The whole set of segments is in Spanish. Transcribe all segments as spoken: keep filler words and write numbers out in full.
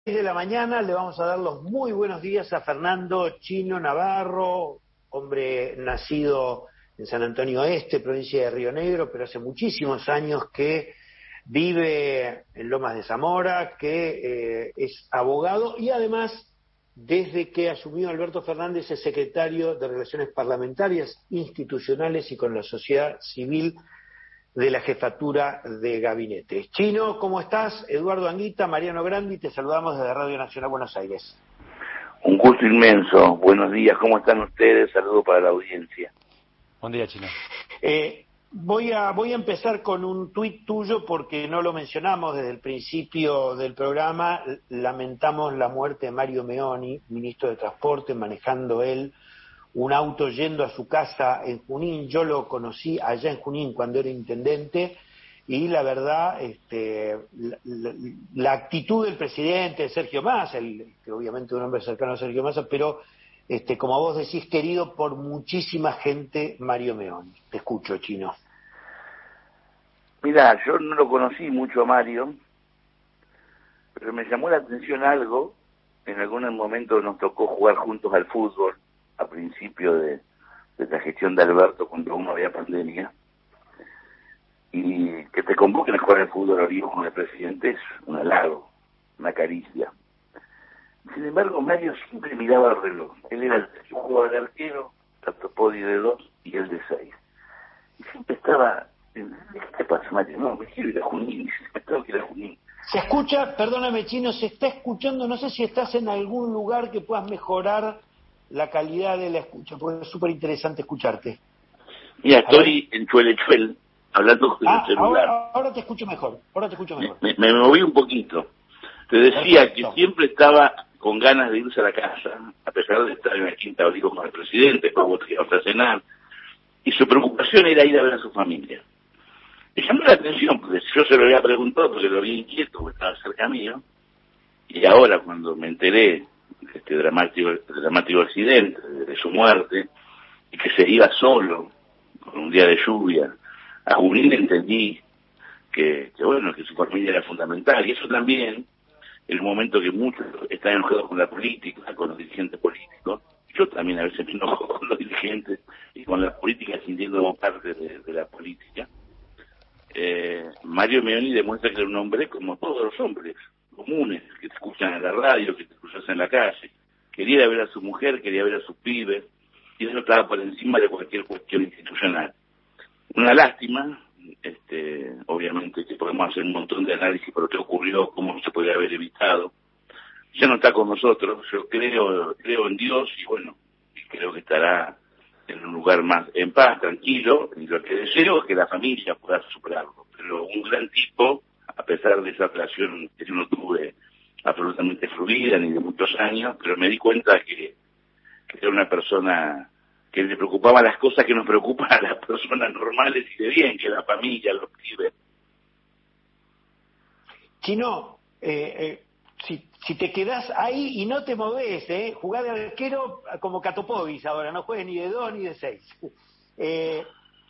De la mañana le vamos a dar los muy buenos días a Fernando Chino Navarro, hombre nacido en San Antonio Este, provincia de Río Negro, pero hace muchísimos años que vive en Lomas de Zamora, que eh, es abogado y además, desde que asumió Alberto Fernández, es secretario de Relaciones Parlamentarias, Institucionales y con la Sociedad Civil de la Jefatura de Gabinete. Chino, ¿cómo estás? Eduardo Anguita, Mariano Grandi, te saludamos desde Radio Nacional Buenos Aires. Un gusto inmenso. Buenos días, ¿cómo están ustedes? Saludos para la audiencia. Buen día, Chino. Eh, voy a voy a empezar con un tuit tuyo porque no lo mencionamos desde el principio del programa. Lamentamos la muerte de Mario Meoni, ministro de Transporte, manejando él un auto yendo a su casa en Junín. Yo lo conocí allá en Junín cuando era intendente y la verdad, este, la, la, la actitud del presidente, Sergio Massa, el, que obviamente un hombre cercano a Sergio Massa, pero este, como vos decís, querido por muchísima gente, Mario Meoni. Te escucho, Chino. Mira, yo no lo conocí mucho a Mario, pero me llamó la atención algo. En algún momento nos tocó jugar juntos al fútbol, a principio de, de la gestión de Alberto, cuando aún no había pandemia, y que te convoquen a jugar al fútbol a Río con el presidente es un halago, una caricia. Sin embargo, Mario siempre miraba el reloj. Él era el que jugaba de arquero, tanto Podi de dos y él de seis. Y siempre estaba, ¿qué te pasa, Mario? No, me quiero ir a Junín, me tengo que ir a Junín. Se escucha, perdóname, Chino, se está escuchando, no sé si estás en algún lugar que puedas mejorar la calidad de la escucha, porque es súper interesante escucharte. Mira, estoy en Chuelechuel, hablando con ah, el celular. Ahora, ahora te escucho mejor, ahora te escucho mejor. Me, me, me moví un poquito. Te decía Perfecto. que siempre estaba con ganas de irse a la casa, a pesar de estar en la Quinta Olivo con el presidente, después íbamos a cenar, y su preocupación era ir a ver a su familia. Me llamó la atención, porque yo se lo había preguntado, porque lo había inquieto, porque estaba cerca mío, y ahora cuando me enteré de este dramático, dramático accidente, de, de su muerte, y que se iba solo, con un día de lluvia, a Junín, entendí que, que bueno, que su familia era fundamental, y eso también, en un momento que muchos están enojados con la política, con los dirigentes políticos, yo también a veces me enojo con los dirigentes y con la política sintiendo parte de, de la política. Eh, Mario Meoni demuestra que era un hombre como todos los hombres comunes, que te escuchan en la radio, que te escuchas en la calle. Quería ir a ver a su mujer, quería ver a sus pibes, y eso estaba por encima de cualquier cuestión institucional. Una lástima, este, obviamente que podemos hacer un montón de análisis por lo que ocurrió, cómo se podría haber evitado. Ya no está con nosotros, yo creo, creo en Dios y bueno, y creo que estará en un lugar más en paz, tranquilo, y lo que deseo es que la familia pueda superarlo. Pero un gran tipo, a pesar de esa relación que yo no tuve absolutamente fluida ni de muchos años, pero me di cuenta que, que era una persona que le preocupaba las cosas que nos preocupan a las personas normales y de bien, que la familia, los pibes. Chino, eh, eh, si, si te quedás ahí y no te movés, eh, jugá de arquero como Catopovis ahora, no juegues ni de dos ni de seis. Eh,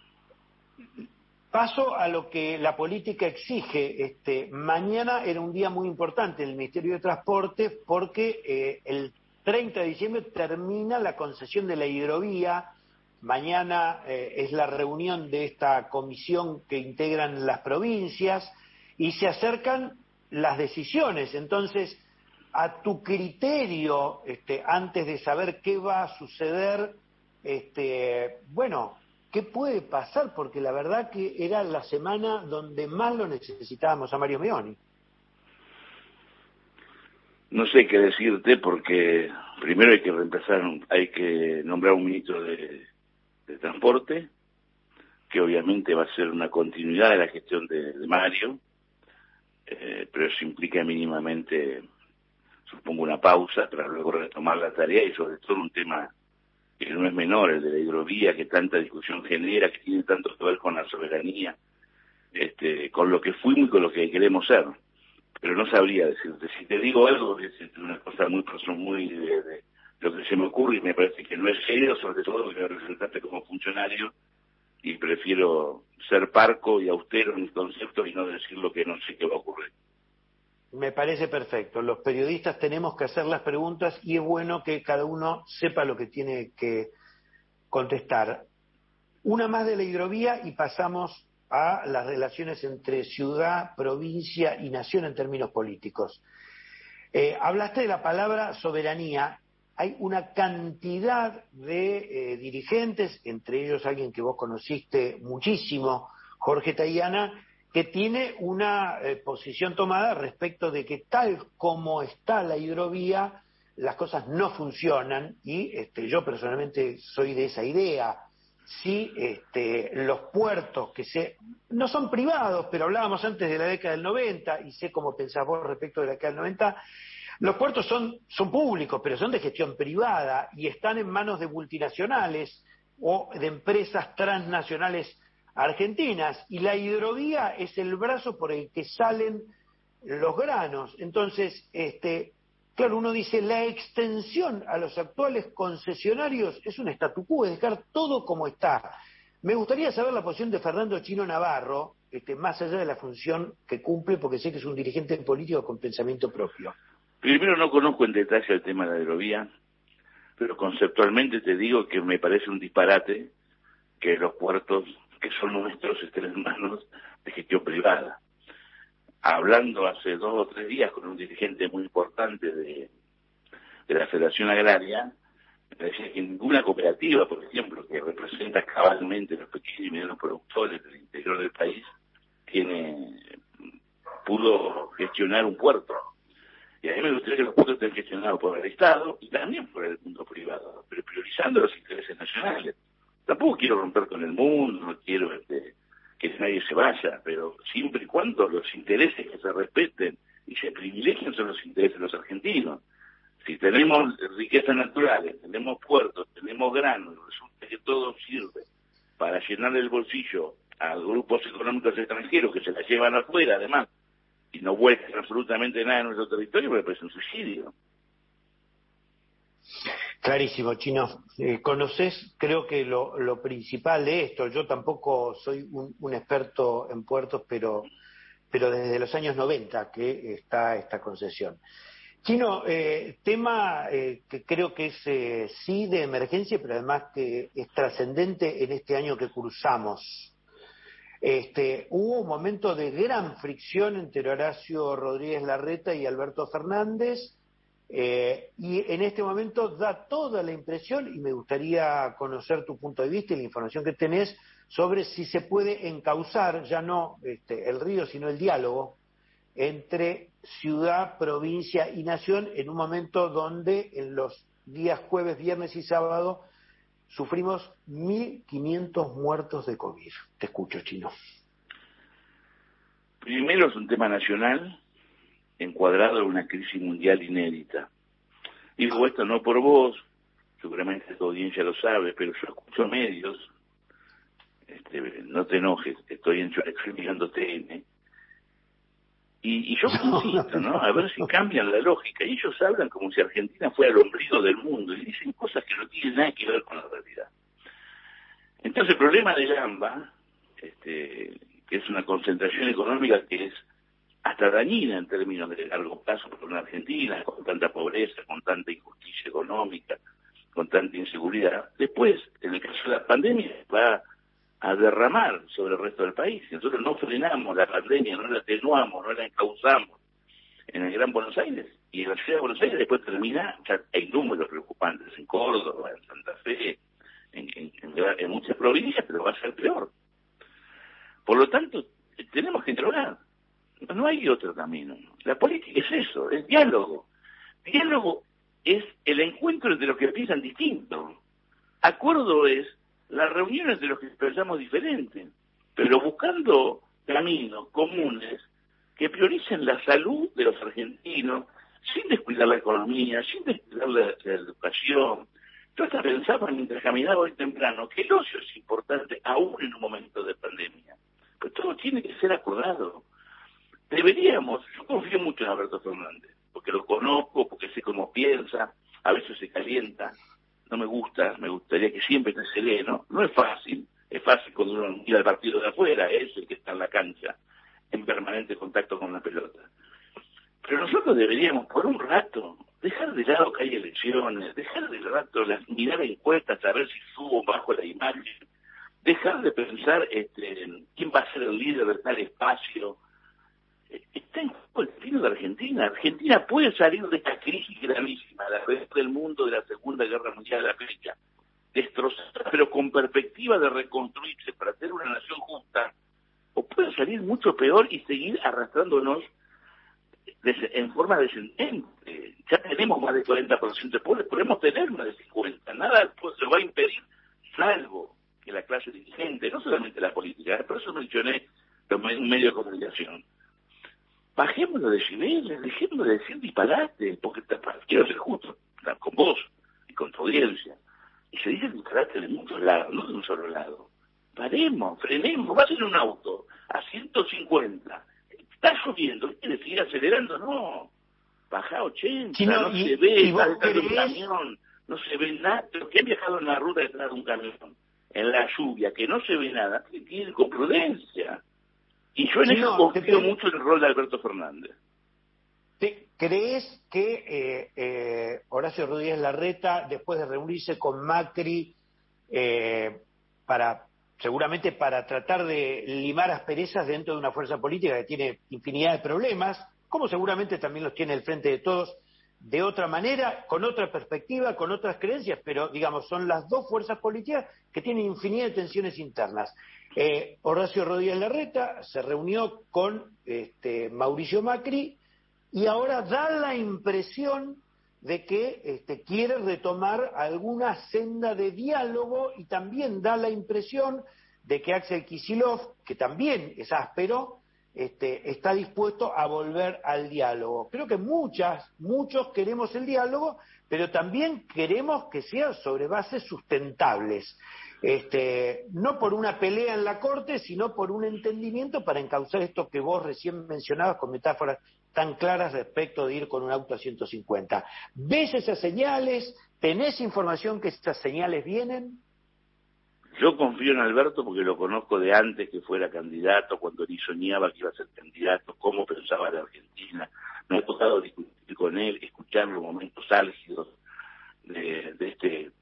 paso a lo que la política exige. Este, mañana era un día muy importante en el Ministerio de Transporte porque eh, el treinta de diciembre termina la concesión de la hidrovía. Mañana eh, es la reunión de esta comisión que integran las provincias y se acercan las decisiones. Entonces, a tu criterio, este, antes de saber qué va a suceder, este, bueno, ¿qué puede pasar? Porque la verdad que era la semana donde más lo necesitábamos a Mario Meoni. No sé qué decirte porque primero hay que reemplazar, hay que nombrar un ministro de, de Transporte, que obviamente va a ser una continuidad de la gestión de, de Mario, eh, pero eso implica mínimamente, supongo, una pausa para luego retomar la tarea y sobre todo un tema que no es menor, el de la hidrovía, que tanta discusión genera, que tiene tanto que ver con la soberanía, este, con lo que fuimos y con lo que queremos ser. Pero no sabría decirte. Si te digo algo, es una cosa muy muy de, de lo que se me ocurre y me parece que no es serio, sobre todo porque me representaste como funcionario y prefiero ser parco y austero en mis conceptos y no decir lo que no sé qué va a ocurrir. Me parece perfecto. Los periodistas tenemos que hacer las preguntas y es bueno que cada uno sepa lo que tiene que contestar. Una más de la hidrovía y pasamos a las relaciones entre ciudad, provincia y nación en términos políticos. Eh, hablaste de la palabra soberanía. Hay una cantidad de eh, dirigentes, entre ellos alguien que vos conociste muchísimo, Jorge Tayana, que tiene una eh, posición tomada respecto de que tal como está la hidrovía, las cosas no funcionan y este, yo personalmente soy de esa idea. Si este, los puertos que se no son privados, pero hablábamos antes de la década del noventa y sé cómo pensás vos respecto de la década del noventa, los puertos son, son públicos, pero son de gestión privada y están en manos de multinacionales o de empresas transnacionales argentinas, y la hidrovía es el brazo por el que salen los granos. Entonces, este, claro, uno dice, la extensión a los actuales concesionarios es un statu quo, es dejar todo como está. Me gustaría saber la posición de Fernando Chino Navarro, este, más allá de la función que cumple, porque sé que es un dirigente político con pensamiento propio. Primero, no conozco en detalle el tema de la hidrovía, pero conceptualmente te digo que me parece un disparate que los puertos que son nuestros estén en manos de gestión privada. Hablando hace dos o tres días con un dirigente muy importante de, de la Federación Agraria, me decía que ninguna cooperativa, por ejemplo, que representa cabalmente los pequeños y medianos productores del interior del país, tiene pudo gestionar un puerto. Y a mí me gustaría que los puertos estén gestionados por el Estado y también por el mundo privado, pero priorizando los intereses nacionales. Tampoco quiero romper con el mundo, no quiero este, que nadie se vaya, pero siempre y cuando los intereses que se respeten y se privilegien son los intereses de los argentinos. Si tenemos riquezas naturales, tenemos puertos, tenemos granos, resulta que todo sirve para llenar el bolsillo a grupos económicos extranjeros que se la llevan afuera, además, y no vuelven absolutamente nada en nuestro territorio, me parece un suicidio. Clarísimo, Chino. Eh, conoces, creo que lo, lo principal de esto, yo tampoco soy un, un experto en puertos, pero, pero desde los años noventa que está esta concesión. Chino, eh, tema eh, que creo que es eh, sí de emergencia, pero además que es trascendente en este año que cruzamos. Este, hubo un momento de gran fricción entre Horacio Rodríguez Larreta y Alberto Fernández, eh, y en este momento da toda la impresión, y me gustaría conocer tu punto de vista y la información que tenés sobre si se puede encauzar ya no este, el río, sino el diálogo entre ciudad, provincia y nación en un momento donde en los días jueves, viernes y sábado sufrimos mil quinientos muertos de COVID. Te escucho, Chino. Primero es un tema nacional encuadrado en una crisis mundial inédita. Digo esto no por vos, seguramente tu audiencia lo sabe, pero yo escucho medios, este, no te enojes, estoy, en, estoy mirando T N, y, y yo insisto, ¿no? A ver si cambian la lógica. Y ellos hablan como si Argentina fuera el ombligo del mundo y dicen cosas que no tienen nada que ver con la realidad. Entonces el problema de Gamba, este, que es una concentración económica que es hasta dañina en términos de largo plazo para una Argentina, con tanta pobreza, con tanta injusticia económica, con tanta inseguridad, después, en el caso de la pandemia, va a derramar sobre el resto del país. Si nosotros no frenamos la pandemia, no la atenuamos, no la encauzamos en el Gran Buenos Aires, y en la ciudad de Buenos Aires después termina, o sea, hay números preocupantes en Córdoba, en Santa Fe, en, en, en, en muchas provincias, pero va a ser peor. Por lo tanto, tenemos que interrogar. No hay otro camino. La política es eso, es diálogo. Diálogo es el encuentro entre los que piensan distinto. Acuerdo es las reuniones de los que pensamos diferente, pero buscando caminos comunes que prioricen la salud de los argentinos, sin descuidar la economía, sin descuidar la, la educación. Yo hasta pensaba mientras caminaba hoy temprano que el ocio es importante aún en un momento de pandemia, pero todo tiene que ser acordado. Deberíamos, yo confío mucho en Alberto Fernández, porque lo conozco, porque sé cómo piensa, a veces se calienta, no me gusta, me gustaría que siempre esté sereno. No es fácil, es fácil cuando uno mira el partido de afuera, es el que está en la cancha, en permanente contacto con la pelota. Pero nosotros deberíamos, por un rato, dejar de lado que hay elecciones, dejar de rato las, mirar encuestas a ver si subo o bajo la imagen, dejar de pensar este, en quién va a ser el líder de tal espacio. Está en juego el destino de Argentina. Argentina puede salir de esta crisis gravísima, la resto del mundo de la Segunda Guerra Mundial de la fecha, destrozada, pero con perspectiva de reconstruirse para ser una nación justa, o puede salir mucho peor y seguir arrastrándonos en forma descendente. Ya tenemos más de cuarenta por ciento de pobres, podemos tener más de cincuenta. Nada pues, se va a impedir, salvo que la clase dirigente, no solamente la política, por eso mencioné un medio de comunicación. Bajemos los decibeles, dejemos de decir disparates, porque te, quiero ser justo con vos y con tu audiencia. Y se dice disparate de muchos lados, no de un solo lado. Paremos, frenemos, vas en un auto a ciento cincuenta. Está lloviendo, ¿quieres seguir acelerando? No, baja a ochenta, sí, no, no y, se ve, y vos está detrás de un creés... camión, no se ve nada. Pero que han viajado en la ruta detrás de un camión, en la lluvia, que no se ve nada, tiene que ir con prudencia. Y yo en sí, eso no, confío te... mucho en el rol de Alberto Fernández. ¿Te crees que eh, eh, Horacio Rodríguez Larreta, después de reunirse con Macri, eh, para seguramente para tratar de limar asperezas dentro de una fuerza política que tiene infinidad de problemas, como seguramente también los tiene el Frente de Todos, de otra manera, con otra perspectiva, con otras creencias, pero digamos, son las dos fuerzas políticas que tienen infinidad de tensiones internas. Eh, Horacio Rodríguez Larreta se reunió con este, Mauricio Macri y ahora da la impresión de que este, quiere retomar alguna senda de diálogo y también da la impresión de que Axel Kicillof, que también es áspero, este, está dispuesto a volver al diálogo. Creo que muchas, muchos queremos el diálogo, pero también queremos que sea sobre bases sustentables. Este, no por una pelea en la Corte, sino por un entendimiento para encauzar esto que vos recién mencionabas con metáforas tan claras respecto de ir con un auto a ciento cincuenta. ¿Ves esas señales? ¿Tenés información que esas señales vienen? Yo confío en Alberto porque lo conozco de antes que fuera candidato, cuando ni soñaba que iba a ser candidato, cómo pensaba la Argentina. Me ha tocado discutir con él, escuchar los momentos álgidos de, de este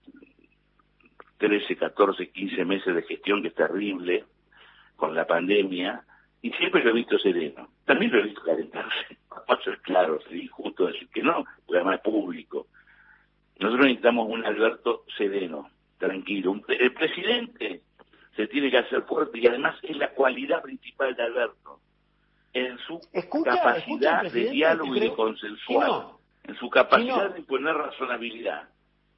trece, catorce, quince meses de gestión que es terrible con la pandemia, y siempre lo he visto sereno. También lo he visto calentarse. Para ser claro, sería injusto decir que no, porque además es público. Nosotros necesitamos un Alberto sereno, tranquilo. Un, el presidente se tiene que hacer fuerte y además es la cualidad principal de Alberto, en su escucha, capacidad escucha, de diálogo y de consensuar, no, en su capacidad no. de imponer razonabilidad.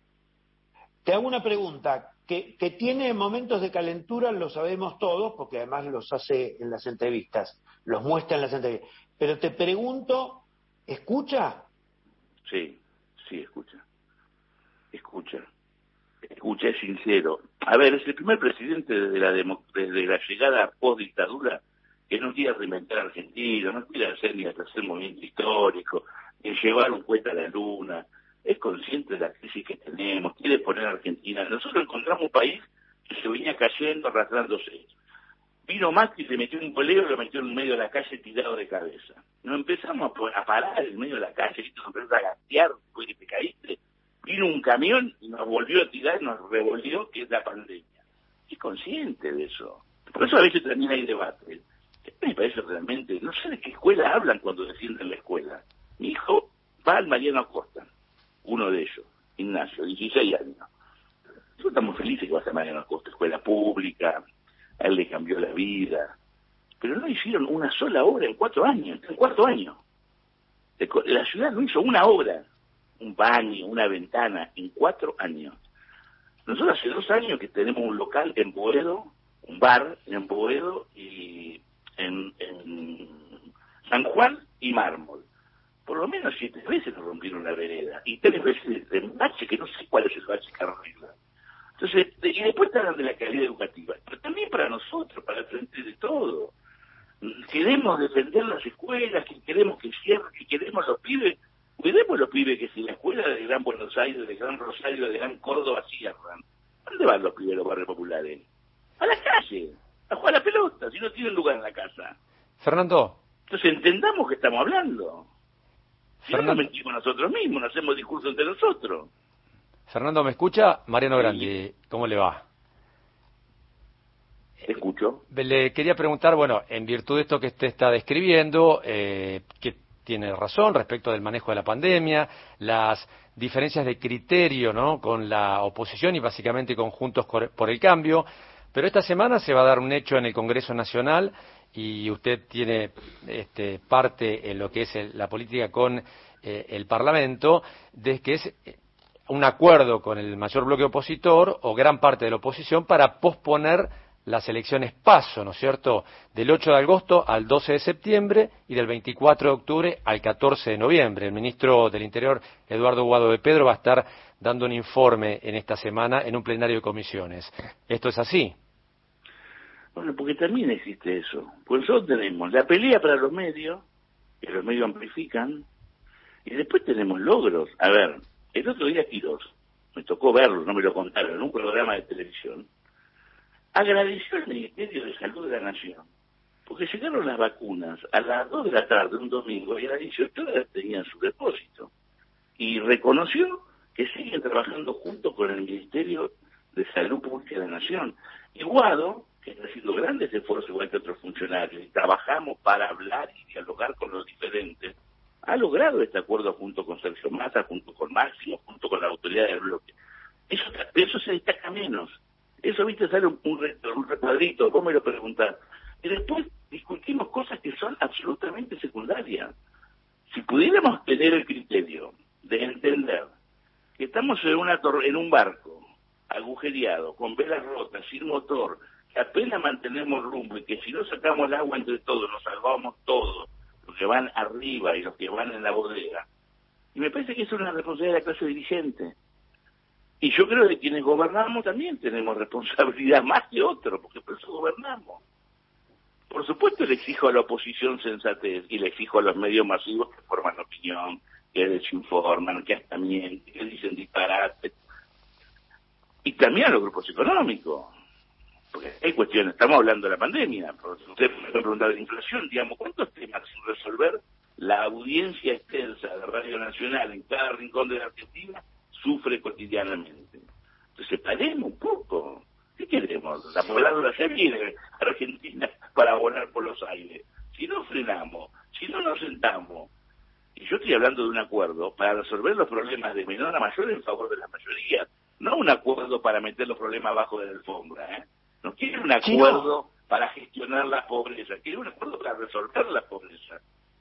Te hago una pregunta, que, que tiene momentos de calentura, lo sabemos todos, porque además los hace en las entrevistas, los muestra en las entrevistas. Pero te pregunto, ¿escucha? Sí, sí, escucha. Escucha. Escucha, es sincero. A ver, es el primer presidente desde la, demo, desde la llegada post-dictadura que no quiere reinventar a Argentina, no quiere hacer ni hacer movimiento histórico, ni llevar un cohete a la luna. Es consciente de la crisis que tenemos, quiere poner a Argentina. Nosotros encontramos un país que se venía cayendo, arrastrándose. Vino Macri, se metió en un bolero y lo metió en medio de la calle tirado de cabeza. Nos empezamos a parar en medio de la calle, y nos empezamos a gatear, después que te caíste. Vino un camión y nos volvió a tirar, nos revolvió, que es la pandemia. Es consciente de eso. Por eso a veces también hay debate. Me parece realmente, no sé de qué escuela hablan cuando defienden la escuela. Mi hijo va al Mariano Acosta, uno de ellos, Ignacio, dieciséis años. Nosotros estamos felices que va a Mariano Acosta, escuela pública, a él le cambió la vida, pero no hicieron una sola obra en cuatro años, en cuatro años. La ciudad no hizo una obra, un baño, una ventana, en cuatro años. Nosotros hace dos años que tenemos un local en Boedo, un bar en Boedo y en, en San Juan y Mármol. Por lo menos siete veces nos rompieron la vereda y tres veces de bache, que no sé cuál es el bache que arregla. Entonces, y después te hablan de la calidad educativa, pero también para nosotros, para el frente de todo. Queremos defender las escuelas, que queremos que cierren, que queremos los pibes, cuidemos los pibes que si la escuela de Gran Buenos Aires, de Gran Rosario, de Gran Córdoba cierran, ¿dónde van los pibes de los barrios populares? A la calle, a jugar a la pelota, si no tienen lugar en la casa. Fernando. Entonces entendamos que estamos hablando. Si no, nos mentimos nosotros mismos, no hacemos discurso entre nosotros. Fernando, ¿me escucha? Mariano Grandi, ¿cómo le va? Te escucho. Le quería preguntar, bueno, en virtud de esto que usted está describiendo, eh, que tiene razón respecto del manejo de la pandemia, las diferencias de criterio, ¿no?, con la oposición y básicamente con Juntos por el Cambio, pero esta semana se va a dar un hecho en el Congreso Nacional y usted tiene este, parte en lo que es el, la política con eh, el Parlamento, de que es un acuerdo con el mayor bloque opositor o gran parte de la oposición para posponer las elecciones PASO, ¿no es cierto?, del ocho de agosto al doce de septiembre y del veinticuatro de octubre al catorce de noviembre. El ministro del Interior, Eduardo Guado de Pedro, va a estar dando un informe en esta semana en un plenario de comisiones. ¿Esto es así? Bueno, porque también existe eso. Pues nosotros tenemos la pelea para los medios, que los medios amplifican, y después tenemos logros. A ver, el otro día Quirós, me tocó verlo, no me lo contaron, en un programa de televisión, agradeció al Ministerio de Salud de la Nación, porque llegaron las vacunas a las dos de la tarde, un domingo, y a las dieciocho horas tenían su depósito. Y reconoció que siguen trabajando junto con el Ministerio de Salud Pública de la Nación. Y Guado, que está haciendo grandes esfuerzos igual que otros funcionarios, y trabajamos para hablar y dialogar con los diferentes, ha logrado este acuerdo junto con Sergio Massa, junto con Máximo, junto con la autoridad del bloque. Eso, eso se destaca menos. Eso, viste, sale un, un, un recuadrito, vos me lo preguntás. Y después discutimos cosas que son absolutamente secundarias. Si pudiéramos tener el criterio de entender que estamos en, una tor en un barco agujereado, con velas rotas, sin motor, que apenas mantenemos rumbo y que si no sacamos el agua entre todos, nos salvamos todos, los que van arriba y los que van en la bodega. Y me parece que eso es una responsabilidad de la clase dirigente. Y yo creo que quienes gobernamos también tenemos responsabilidad más que otros, porque por eso gobernamos. Por supuesto le exijo a la oposición sensatez y le exijo a los medios masivos que forman opinión, que desinforman, que hasta mienten, que dicen disparates. Y también a los grupos económicos. Porque hay cuestiones, estamos hablando de la pandemia, usted me preguntaba de la inflación, digamos, ¿cuántos temas sin resolver la audiencia extensa de Radio Nacional en cada rincón de la Argentina sufre cotidianamente? Entonces paremos un poco. ¿Qué queremos? La pobladora ya viene a Argentina para volar por los aires. Si no frenamos, si no nos sentamos, y yo estoy hablando de un acuerdo para resolver los problemas de menor a mayor en favor de la mayoría, no un acuerdo para meter los problemas abajo de la alfombra, ¿eh? No quiero un acuerdo sí, no. para gestionar la pobreza, quiero un acuerdo para resolver la pobreza.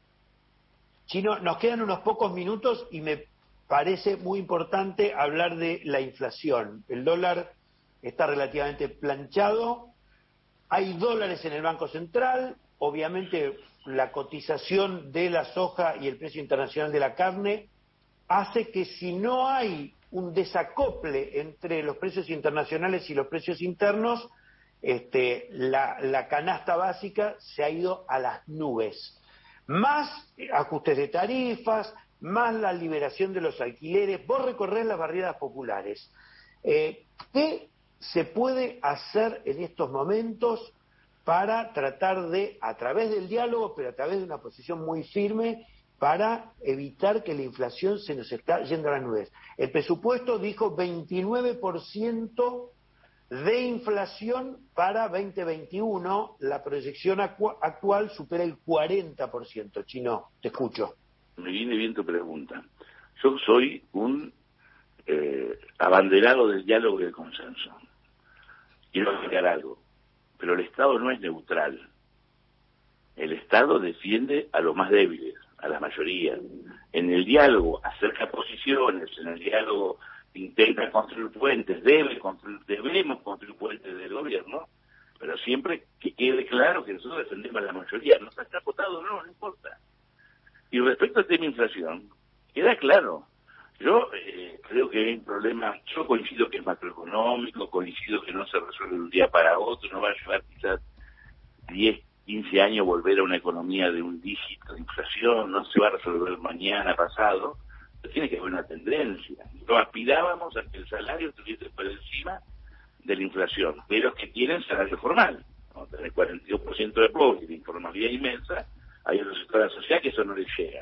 Chino, nos quedan unos pocos minutos y me parece muy importante hablar de la inflación. El dólar está relativamente planchado, hay dólares en el Banco Central, obviamente la cotización de la soja y el precio internacional de la carne hace que si no hay un desacople entre los precios internacionales y los precios internos, este, la, la canasta básica se ha ido a las nubes. Más ajustes de tarifas, más la liberación de los alquileres. Vos recorrés las barriadas populares. Eh, ¿Qué se puede hacer en estos momentos para tratar de, a través del diálogo, pero a través de una posición muy firme, para evitar que la inflación se nos está yendo a las nubes? El presupuesto dijo veintinueve por ciento de inflación para veinte veintiuno, la proyección actual supera el cuarenta por ciento. Chino, te escucho. Me viene bien tu pregunta. Yo soy un eh, abanderado del diálogo y del consenso. Quiero agregar algo, pero el Estado no es neutral. El Estado defiende a los más débiles, a la mayoría. En el diálogo acerca posiciones, en el diálogo intenta construir puentes, debe construir, debemos construir puentes del gobierno, pero siempre que quede claro que nosotros defendemos a la mayoría. No está acotado, no, no importa. Y respecto al tema inflación, queda claro. Yo eh, creo que hay un problema, yo coincido que es macroeconómico, coincido que no se resuelve de un día para otro, no va a llevar quizás diez, quince años volver a una economía de un dígito de inflación, no se va a resolver mañana, pasado, pero tiene que haber una tendencia. Nos aspirábamos a que el salario estuviese por encima de la inflación, de los que tienen salario formal, ¿no? Tener el cuarenta y dos por ciento de pobres y de informalidad inmensa, hay otros sectores de la sociedad que eso no les llega.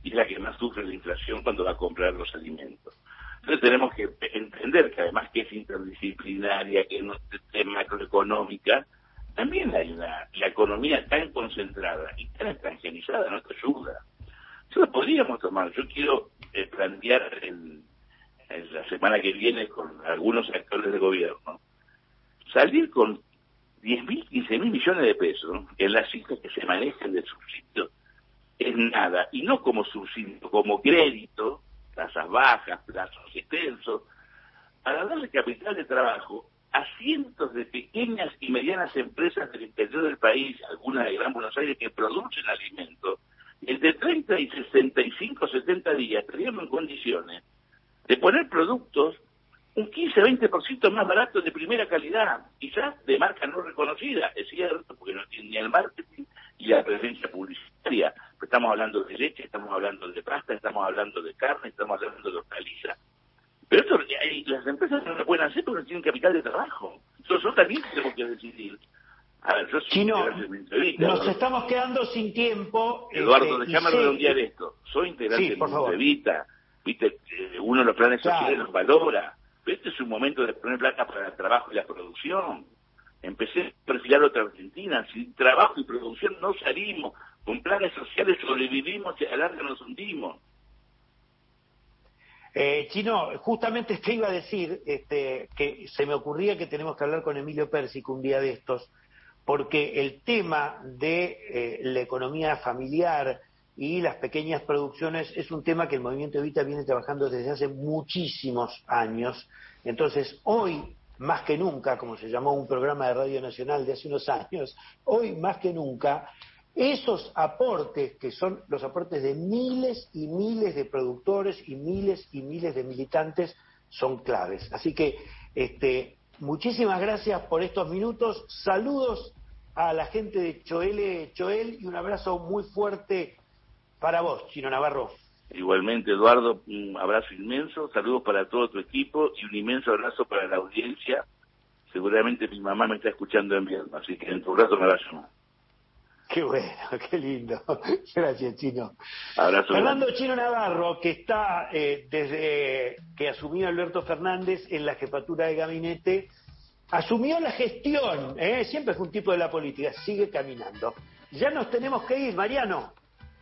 y es la que más sufre la inflación cuando va a comprar los alimentos. Entonces tenemos que entender que además que es interdisciplinaria, que no es macroeconómica, también hay una, la economía tan concentrada y tan extranjerizada no te ayuda. Eso lo podríamos tomar. Yo quiero eh, plantear en, en la semana que viene con algunos actores de gobierno, salir con diez mil, quince mil millones de pesos en las cifras que se manejan de subsidio es nada, y no como subsidio, como crédito, tasas bajas, plazos extensos, para darle capital de trabajo a cientos de pequeñas y medianas empresas del interior del país, algunas de Gran Buenos Aires, que producen alimentos, entre treinta y sesenta y cinco, setenta días estaríamos en condiciones de poner productos un quince a veinte por ciento más baratos de primera calidad, quizás de marca no reconocida, es cierto, porque no tiene ni el marketing y la presencia publicitaria. Pero estamos hablando de leche, estamos hablando de pasta, estamos hablando de carne, estamos hablando de hortalizas. Pero esto, eh, las empresas no lo pueden hacer porque no tienen capital de trabajo. Nosotros también tenemos que decidir. A ver, yo soy Chino, integrante de nos ¿verdad? Estamos quedando sin tiempo. Eduardo, este, déjame sé... redondear esto. Soy integrante sí, de Mintrevita, viste, eh, uno de los planes claro. sociales los valora. Pero este es un momento de poner plata para el trabajo y la producción. Empecé a perfilar otra Argentina. Sin trabajo y producción no salimos. Con planes sociales sobrevivimos y a la larga nos hundimos. Eh, Chino, justamente te iba a decir este, que se me ocurría que tenemos que hablar con Emilio Pérsico un día de estos, porque el tema de eh, la economía familiar y las pequeñas producciones es un tema que el Movimiento Evita viene trabajando desde hace muchísimos años. Entonces, hoy, más que nunca, como se llamó un programa de Radio Nacional de hace unos años, hoy más que nunca, esos aportes, que son los aportes de miles y miles de productores y miles y miles de militantes, son claves. Así que, este, muchísimas gracias por estos minutos. Saludos a la gente de Choel, Choel y un abrazo muy fuerte para vos, Chino Navarro. Igualmente, Eduardo, un abrazo inmenso, saludos para todo tu equipo y un inmenso abrazo para la audiencia. Seguramente mi mamá me está escuchando en vivo, así que en tu rato me abrazo más. Qué bueno, qué lindo. Gracias, Chino. Abrazo. Fernando Chino Navarro, que está eh, desde que asumió Alberto Fernández en la jefatura de gabinete, asumió la gestión, ¿eh? Siempre fue un tipo de la política, sigue caminando. Ya nos tenemos que ir, Mariano.